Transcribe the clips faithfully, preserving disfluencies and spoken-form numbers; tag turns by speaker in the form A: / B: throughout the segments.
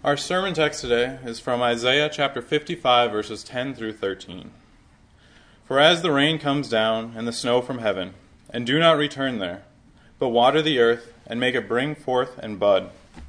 A: Our sermon text today is from Isaiah chapter fifty-five, verses ten through thirteen. For as the rain comes down and the snow from heaven, and do not return there, but water the earth and make it bring forth and bud,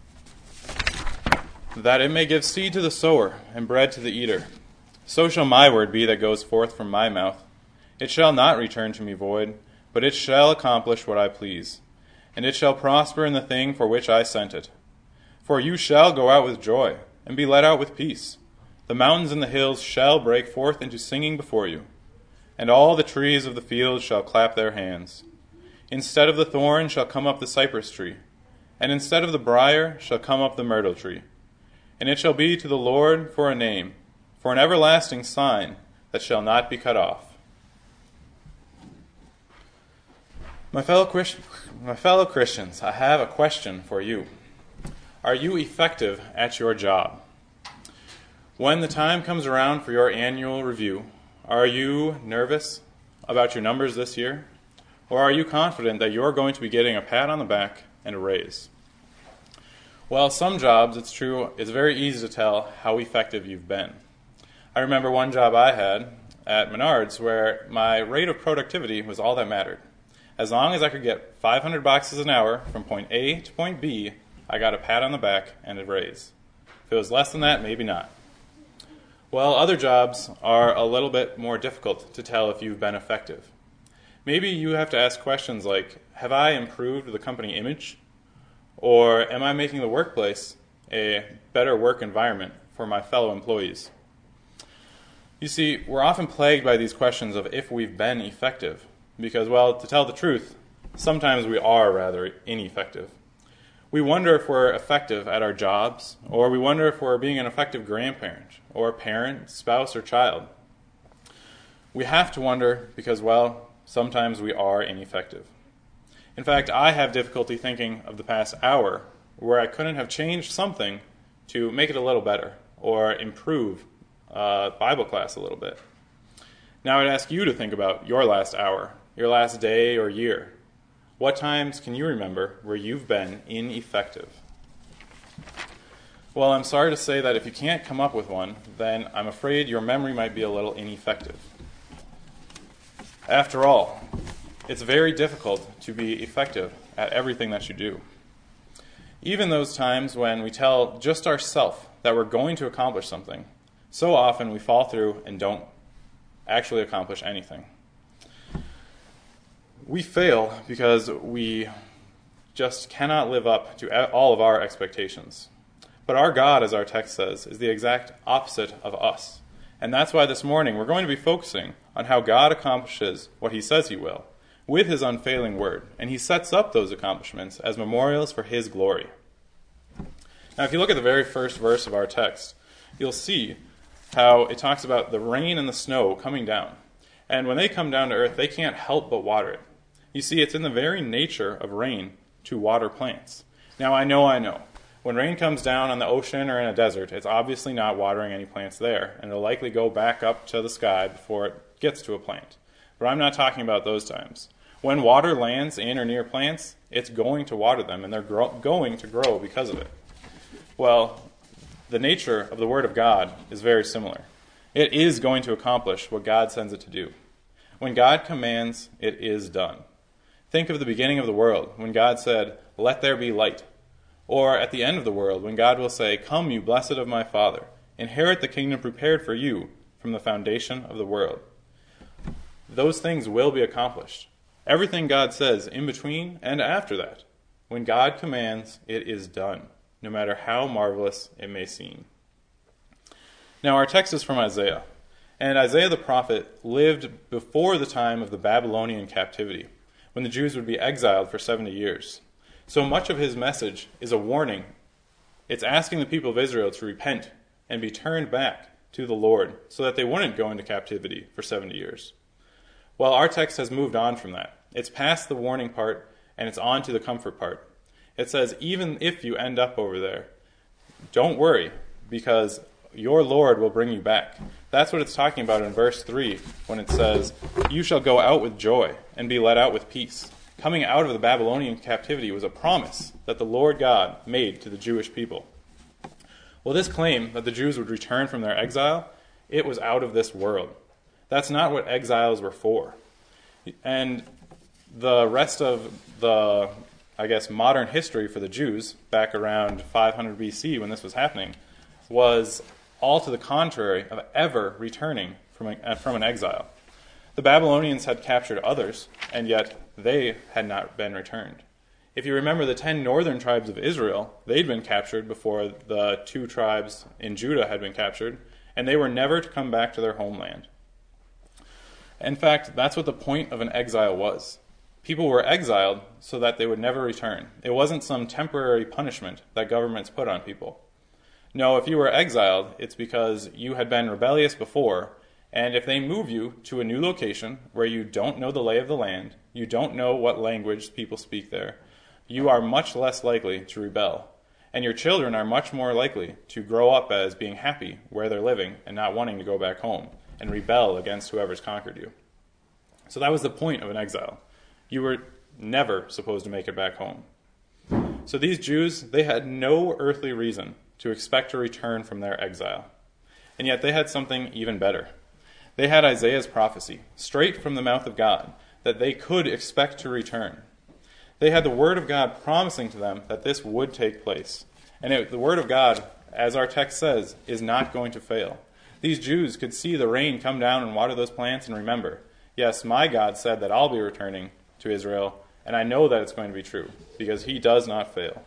A: that it may give seed to the sower and bread to the eater, so shall my word be that goes forth from my mouth. It shall not return to me void, but it shall accomplish what I please, and it shall prosper in the thing for which I sent it. For you shall go out with joy, and be led out with peace. The mountains and the hills shall break forth into singing before you, and all the trees of the field shall clap their hands. Instead of the thorn shall come up the cypress tree, and instead of the brier shall come up the myrtle tree. And it shall be to the Lord for a name, for an everlasting sign that shall not be cut off. My fellow, Christ- my fellow Christians, I have a question for you. Are you effective at your job? When the time comes around for your annual review, are you nervous about your numbers this year? Or are you confident that you're going to be getting a pat on the back and a raise? Well, some jobs, it's true, it's very easy to tell how effective you've been. I remember one job I had at Menards where my rate of productivity was all that mattered. As long as I could get five hundred boxes an hour from point A to point B, I got a pat on the back and a raise. If it was less than that, maybe not. Well, other jobs are a little bit more difficult to tell if you've been effective. Maybe you have to ask questions like, have I improved the company image? Or am I making the workplace a better work environment for my fellow employees? You see, we're often plagued by these questions of if we've been effective. Because, well, to tell the truth, sometimes we are rather ineffective. We wonder if we're effective at our jobs, or we wonder if we're being an effective grandparent, or parent, spouse, or child. We have to wonder because, well, sometimes we are ineffective. In fact, I have difficulty thinking of the past hour where I couldn't have changed something to make it a little better, or improve uh, Bible class a little bit. Now I'd ask you to think about your last hour, your last day or year. What times can you remember where you've been ineffective? Well, I'm sorry to say that if you can't come up with one, then I'm afraid your memory might be a little ineffective. After all, it's very difficult to be effective at everything that you do. Even those times when we tell just ourselves that we're going to accomplish something, so often we fall through and don't actually accomplish anything. We fail because we just cannot live up to all of our expectations. But our God, as our text says, is the exact opposite of us. And that's why this morning we're going to be focusing on how God accomplishes what he says he will with his unfailing word. And he sets up those accomplishments as memorials for his glory. Now, if you look at the very first verse of our text, you'll see how it talks about the rain and the snow coming down. And when they come down to earth, they can't help but water it. You see, it's in the very nature of rain to water plants. Now, I know, I know. When rain comes down on the ocean or in a desert, it's obviously not watering any plants there, and it'll likely go back up to the sky before it gets to a plant. But I'm not talking about those times. When water lands in or near plants, it's going to water them, and they're gro- going to grow because of it. Well, the nature of the Word of God is very similar. It is going to accomplish what God sends it to do. When God commands, it is done. Think of the beginning of the world, when God said, "Let there be light." Or at the end of the world, when God will say, "Come, you blessed of my Father, inherit the kingdom prepared for you from the foundation of the world." Those things will be accomplished. Everything God says in between and after that. When God commands, it is done, no matter how marvelous it may seem. Now, our text is from Isaiah. And Isaiah the prophet lived before the time of the Babylonian captivity, when the Jews would be exiled for seventy years. So much of his message is a warning. It's asking the people of Israel to repent and be turned back to the Lord so that they wouldn't go into captivity for seventy years. Well, our text has moved on from that. It's past the warning part and it's on to the comfort part. It says, even if you end up over there, don't worry, because your Lord will bring you back. That's what it's talking about in verse three when it says, "You shall go out with joy and be led out with peace." Coming out of the Babylonian captivity was a promise that the Lord God made to the Jewish people. Well, this claim that the Jews would return from their exile, it was out of this world. That's not what exiles were for. And the rest of the, I guess, modern history for the Jews, back around five hundred B C when this was happening, was all to the contrary of ever returning from, a, from an exile. The Babylonians had captured others, and yet they had not been returned. If you remember the ten northern tribes of Israel, they'd been captured before the two tribes in Judah had been captured, and they were never to come back to their homeland. In fact, that's what the point of an exile was. People were exiled so that they would never return. It wasn't some temporary punishment that governments put on people. No, if you were exiled, it's because you had been rebellious before, and if they move you to a new location where you don't know the lay of the land, you don't know what language people speak there, you are much less likely to rebel. And your children are much more likely to grow up as being happy where they're living and not wanting to go back home and rebel against whoever's conquered you. So that was the point of an exile. You were never supposed to make it back home. So these Jews, they had no earthly reason to expect to return from their exile. And yet they had something even better. They had Isaiah's prophecy, straight from the mouth of God, that they could expect to return. They had the Word of God promising to them that this would take place. And it, the Word of God, as our text says, is not going to fail. These Jews could see the rain come down and water those plants and remember, yes, my God said that I'll be returning to Israel, and I know that it's going to be true, because he does not fail.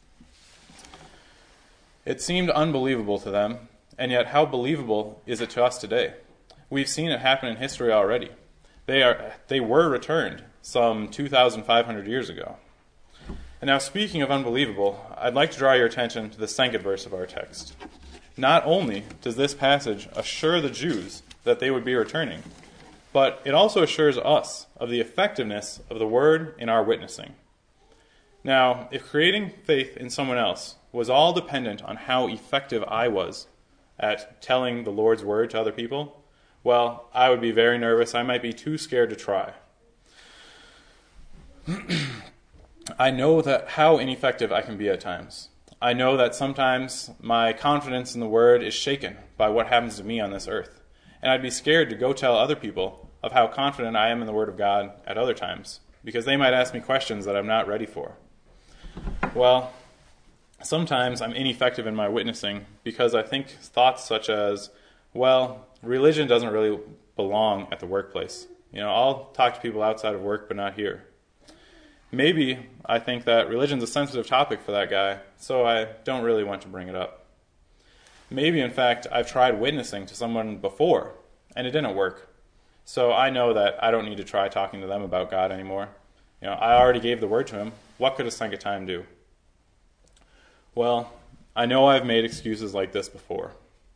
A: It seemed unbelievable to them, and yet how believable is it to us today? We've seen it happen in history already. They are they were returned some two thousand five hundred years ago. And now, speaking of unbelievable, I'd like to draw your attention to the second verse of our text. Not only does this passage assure the Jews that they would be returning, but it also assures us of the effectiveness of the word in our witnessing. Now, if creating faith in someone else was all dependent on how effective I was at telling the Lord's word to other people, well, I would be very nervous. I might be too scared to try. I know that how ineffective I can be at times. I know that sometimes my confidence in the word is shaken by what happens to me on this earth. And I'd be scared to go tell other people of how confident I am in the word of God at other times, because they might ask me questions that I'm not ready for. Well, sometimes I'm ineffective in my witnessing because I think thoughts such as, well, religion doesn't really belong at the workplace. You know, I'll talk to people outside of work, but not here. Maybe I think that religion's a sensitive topic for that guy, so I don't really want to bring it up. Maybe, in fact, I've tried witnessing to someone before, and it didn't work. So I know that I don't need to try talking to them about God anymore. You know, I already gave the word to him. What could a second time do? Well, I know I've made excuses like this before.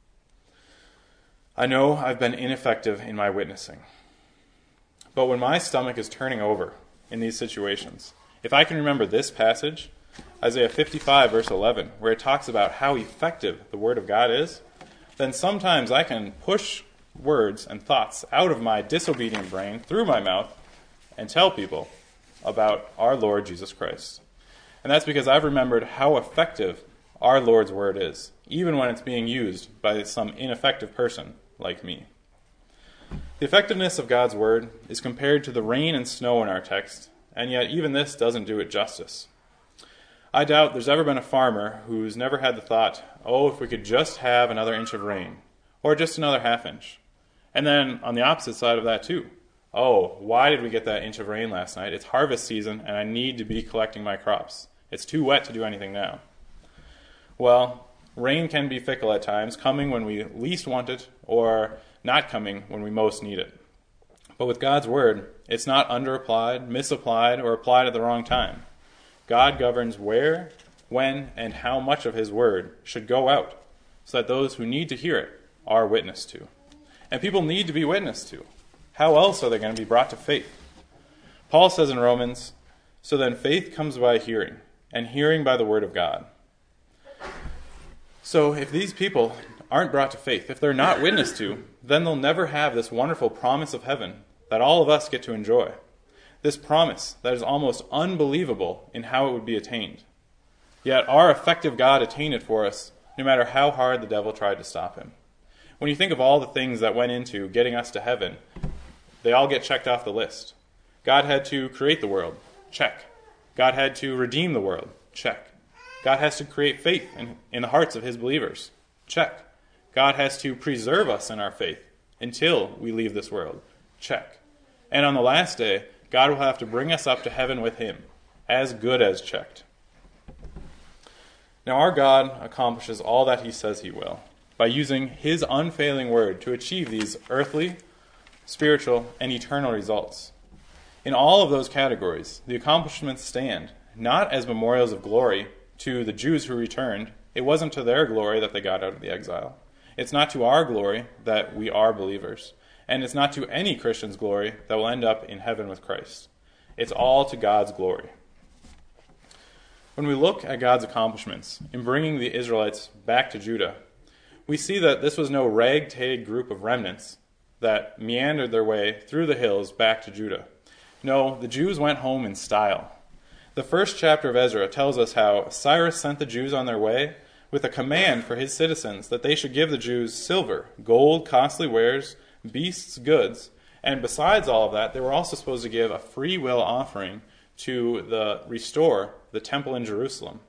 A: I know I've been ineffective in my witnessing. But when my stomach is turning over in these situations, if I can remember this passage, Isaiah fifty-five, verse eleven, where it talks about how effective the Word of God is, then sometimes I can push words and thoughts out of my disobedient brain through my mouth and tell people about our Lord Jesus Christ. And that's because I've remembered how effective our Lord's Word is, even when it's being used by some ineffective person like me. The effectiveness of God's Word is compared to the rain and snow in our text, and yet even this doesn't do it justice. I doubt there's ever been a farmer who's never had the thought, oh, if we could just have another inch of rain, or just another half inch. And then on the opposite side of that too, oh, why did we get that inch of rain last night? It's harvest season, and I need to be collecting my crops. It's too wet to do anything now. Well, rain can be fickle at times, coming when we least want it, or not coming when we most need it. But with God's Word, it's not underapplied, misapplied, or applied at the wrong time. God governs where, when, and how much of His Word should go out, so that those who need to hear it are witnessed to. And people need to be witnessed to. How else are they going to be brought to faith? Paul says in Romans, so then faith comes by hearing, and hearing by the Word of God. So if these people aren't brought to faith, if they're not witnessed to, then they'll never have this wonderful promise of heaven that all of us get to enjoy. This promise that is almost unbelievable in how it would be attained. Yet our effective God attained it for us, no matter how hard the devil tried to stop him. When you think of all the things that went into getting us to heaven, they all get checked off the list. God had to create the world. Check. God had to redeem the world. Check. God has to create faith in, in the hearts of his believers. Check. God has to preserve us in our faith until we leave this world. Check. And on the last day, God will have to bring us up to heaven with him, as good as checked. Now our God accomplishes all that he says he will by using his unfailing word to achieve these earthly, spiritual, and eternal results. In all of those categories, the accomplishments stand not as memorials of glory to the Jews who returned. It wasn't to their glory that they got out of the exile. It's not to our glory that we are believers. And it's not to any Christian's glory that will end up in heaven with Christ. It's all to God's glory. When we look at God's accomplishments in bringing the Israelites back to Judah, we see that this was no ragtag group of remnants that meandered their way through the hills back to Judah. No, the Jews went home in style. The first chapter of Ezra tells us how Cyrus sent the Jews on their way with a command for his citizens that they should give the Jews silver, gold, costly wares, beasts, goods, and besides all of that, they were also supposed to give a free will offering to the restore the temple in Jerusalem.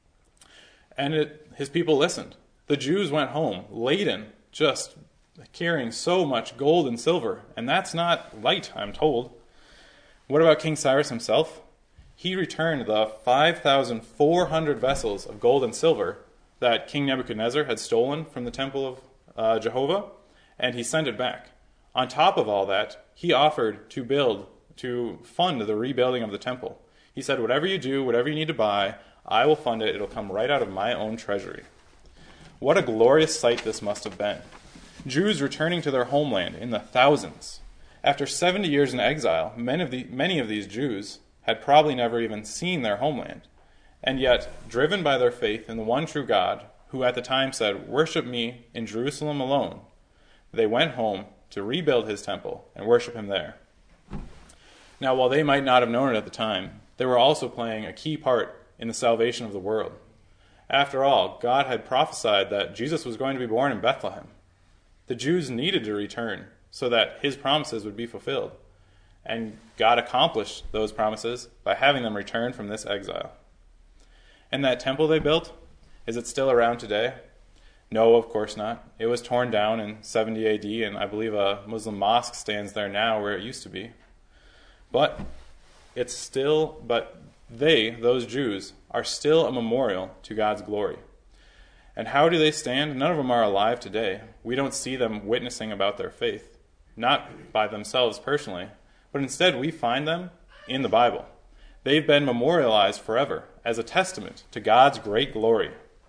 A: And it, his people listened. The Jews went home laden, just carrying so much gold and silver, and that's not light, I'm told. What about King Cyrus himself? He returned the five thousand four hundred vessels of gold and silver that King Nebuchadnezzar had stolen from the temple of uh, Jehovah, and he sent it back. On top of all that, he offered to build, to fund the rebuilding of the temple. He said, whatever you do, whatever you need to buy, I will fund it. It'll come right out of my own treasury. What a glorious sight this must have been. Jews returning to their homeland in the thousands. After seventy years in exile, many of, the, many of these Jews had probably never even seen their homeland. And yet, driven by their faith in the one true God, who at the time said, worship me in Jerusalem alone, they went home to rebuild his temple and worship him there. Now, while they might not have known it at the time, they were also playing a key part in the salvation of the world. After all, God had prophesied that Jesus was going to be born in Bethlehem. The Jews needed to return so that his promises would be fulfilled. And God accomplished those promises by having them return from this exile. And that temple they built, is it still around today? No, of course not. It was torn down in seventy A D, and I believe a Muslim mosque stands there now where it used to be. But it's still, but they, those Jews, are still a memorial to God's glory. And how do they stand? None of them are alive today. We don't see them witnessing about their faith, not by themselves personally, but instead we find them in the Bible. They've been memorialized forever as a testament to God's great glory.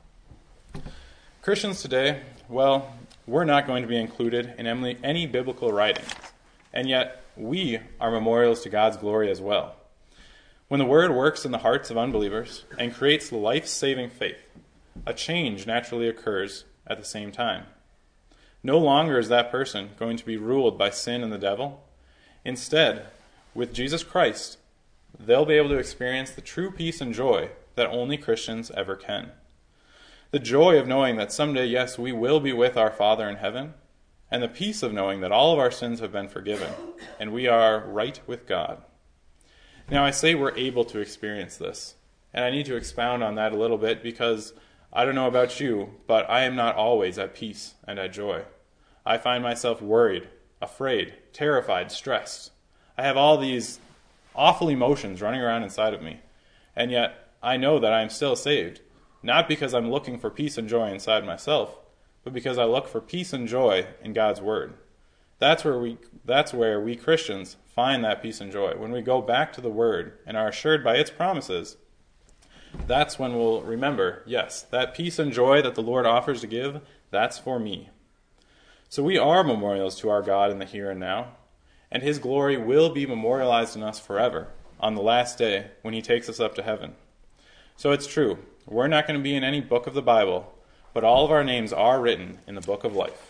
A: Christians today, well, we're not going to be included in any biblical writings, and yet we are memorials to God's glory as well. When the Word works in the hearts of unbelievers and creates life-saving faith, a change naturally occurs at the same time. No longer is that person going to be ruled by sin and the devil. Instead, with Jesus Christ, they'll be able to experience the true peace and joy that only Christians ever can. The joy of knowing that someday, yes, we will be with our Father in heaven, and the peace of knowing that all of our sins have been forgiven, and we are right with God. Now, I say we're able to experience this, and I need to expound on that a little bit because I don't know about you, but I am not always at peace and at joy. I find myself worried, afraid, terrified, stressed. I have all these awful emotions running around inside of me, and yet I know that I am still saved, not because I'm looking for peace and joy inside myself, but because I look for peace and joy in God's Word. That's where we that's where we Christians find that peace and joy. When we go back to the Word and are assured by its promises, that's when we'll remember, yes, that peace and joy that the Lord offers to give, that's for me. So we are memorials to our God in the here and now, and his glory will be memorialized in us forever on the last day when he takes us up to heaven. So it's true, we're not going to be in any book of the Bible, but all of our names are written in the book of life.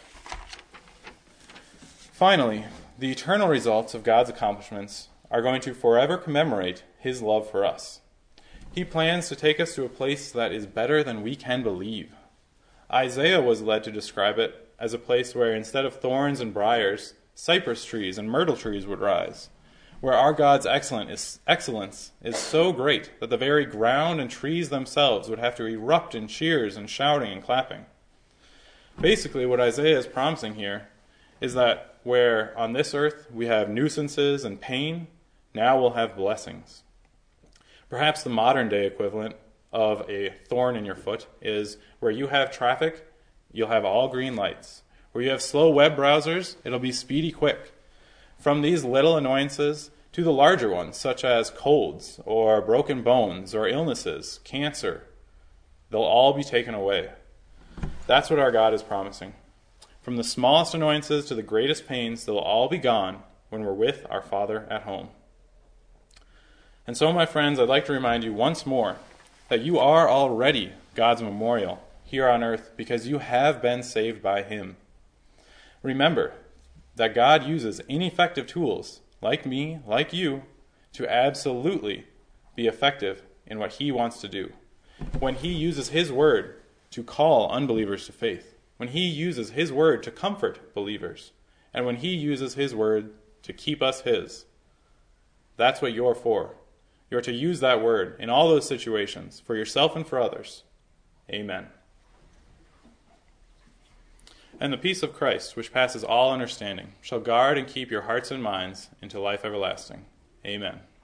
A: Finally, the eternal results of God's accomplishments are going to forever commemorate his love for us. He plans to take us to a place that is better than we can believe. Isaiah was led to describe it as a place where instead of thorns and briars, cypress trees and myrtle trees would rise, where our God's excellent is, excellence is so great that the very ground and trees themselves would have to erupt in cheers and shouting and clapping. Basically, what Isaiah is promising here is that where on this earth we have nuisances and pain, now we'll have blessings. Perhaps the modern day equivalent of a thorn in your foot is where you have traffic, you'll have all green lights. Where you have slow web browsers, it'll be speedy quick. From these little annoyances to the larger ones, such as colds or broken bones or illnesses, cancer, they'll all be taken away. That's what our God is promising. From the smallest annoyances to the greatest pains, they'll all be gone when we're with our Father at home. And so, my friends, I'd like to remind you once more that you are already God's memorial here on earth because you have been saved by Him. Remember that God uses ineffective tools, like me, like you, to absolutely be effective in what He wants to do. When He uses His word to call unbelievers to faith, when He uses His word to comfort believers, and when He uses His word to keep us His, that's what you're for. You're to use that word in all those situations, for yourself and for others. Amen. And the peace of Christ, which passes all understanding, shall guard and keep your hearts and minds into life everlasting. Amen.